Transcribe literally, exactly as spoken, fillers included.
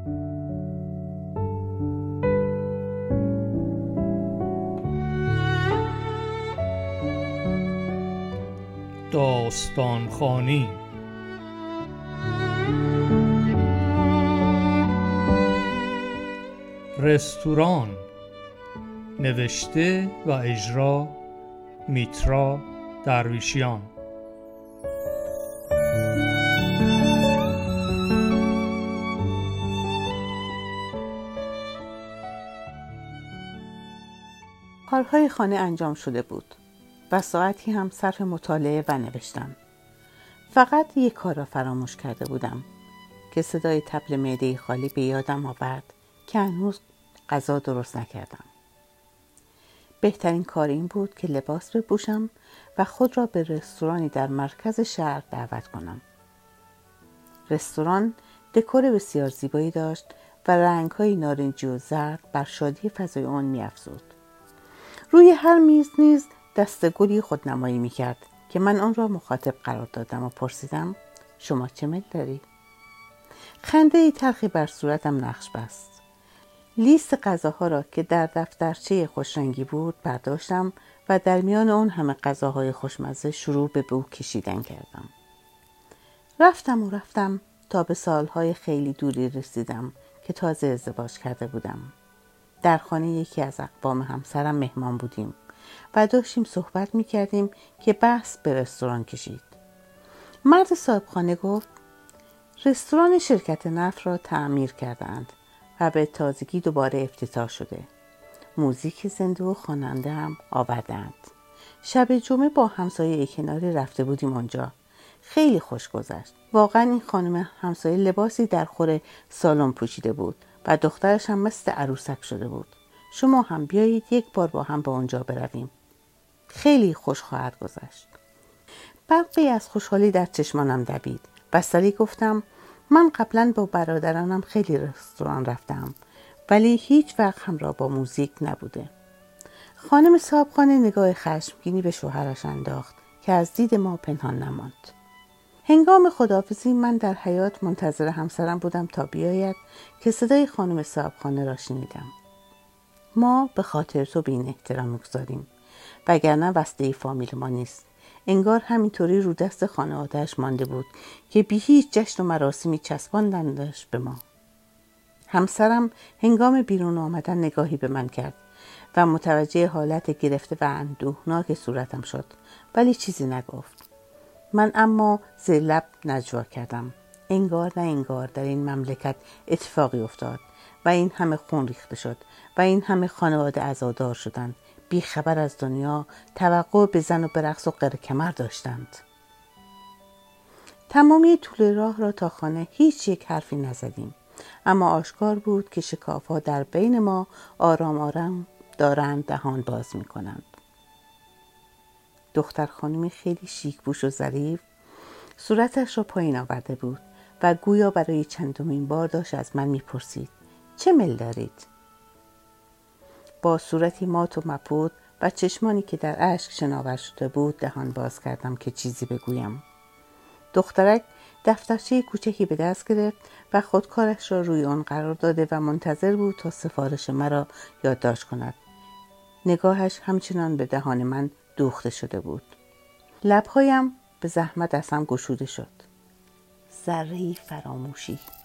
داستان خوانی رستوران، نوشته و اجرا میترا درویشیان. کارهای خانه انجام شده بود و ساعتی هم صرف مطالعه و نوشتن. فقط یک کار را فراموش کرده بودم که صدای طبل معده خالی به یادم آورد که هنوز غذا درست نکردم. بهترین کار این بود که لباس بپوشم و خود را به رستورانی در مرکز شهر دعوت کنم. رستوران دکور بسیار زیبایی داشت و رنگ‌های نارنجی و زرد بر شادی فضای آن می‌افزود. روی هر میز نیز دسته گلی خودنمایی می‌کرد که من آن را مخاطب قرار دادم و پرسیدم شما چه میل داری؟ خنده تلخی بر صورتم نقش بست. لیست غذاها را که در دفترچه خوشرنگی بود برداشتم و در میان آن همه غذاهای خوشمزه شروع به بو کشیدن کردم. رفتم و رفتم تا به سالهای خیلی دوری رسیدم که تازه ازدواج کرده بودم. در خانه یکی از اقوام همسرم مهمان بودیم و داشتیم صحبت می کردیم که بحث به رستوران کشید. مرد صاحب خانه گفت رستوران شرکت نفت را تعمیر کردند و به تازگی دوباره افتتاح شده. موزیک زنده و خواننده هم آوردند. شب جمعه با همسایه کناری رفته بودیم آنجا. خیلی خوش گذشت. واقعا این خانم همسایه لباسی در خور سالن پوشیده بود و دخترش هم مثل عروسک شده بود. شما هم بیایید یک بار با هم به اونجا برویم. خیلی خوش خواهد گذشت. برقی از خوشحالی در چشمانم دوید. بسری گفتم من قبلا با برادرانم خیلی رستوران رفتم ولی هیچ وقت همراه با موزیک نبوده. خانم صاحبخانه نگاه خشمگینی به شوهرش انداخت که از دید ما پنهان نماند. هنگام خداحافظی من در حیاط منتظر همسرم بودم تا بیاید که صدای خانم صاحبخانه را شنیدم. ما به خاطر تو به این احترام می‌گذاریم وگرنه واسطه فامیل ما نیست. انگار همینطوری رو دست خانواده‌اش مانده بود که بی هیچ جشن و مراسمی چسباندندش به ما. همسرم هنگام بیرون آمدن نگاهی به من کرد و متوجه حالت گرفته و اندوهناک صورتم شد ولی چیزی نگفت. من اما زیر لب نجوا کردم. انگار نه انگار در این مملکت اتفاقی افتاد و این همه خون ریخته شد و این همه خانواده عزادار شدند. بی خبر از دنیا توقع به زن و به رقص و قره کمر داشتند. تمامی طول راه را تا خانه هیچ یک حرفی نزدیم اما آشکار بود که شکاف‌ها در بین ما آرام آرام دارند دهان باز می کنند. دختر خانمی خیلی شیک پوش و ظریف صورتش را پایین آورده بود و گویا برای چندمین بار داشت از من می پرسید چه میل دارید؟ با صورتی مات و مبهوت و چشمانی که در اشک شناور شده بود دهان باز کردم که چیزی بگویم. دخترک دفترچه کوچکی به دست گرفت و خودکارش را روی آن قرار داده و منتظر بود تا سفارش مرا یادداشت کند. نگاهش همچنان به دهان من دوخته شده بود. لبهایم به زحمت از هم گشوده شد. ذره‌ای فراموشی.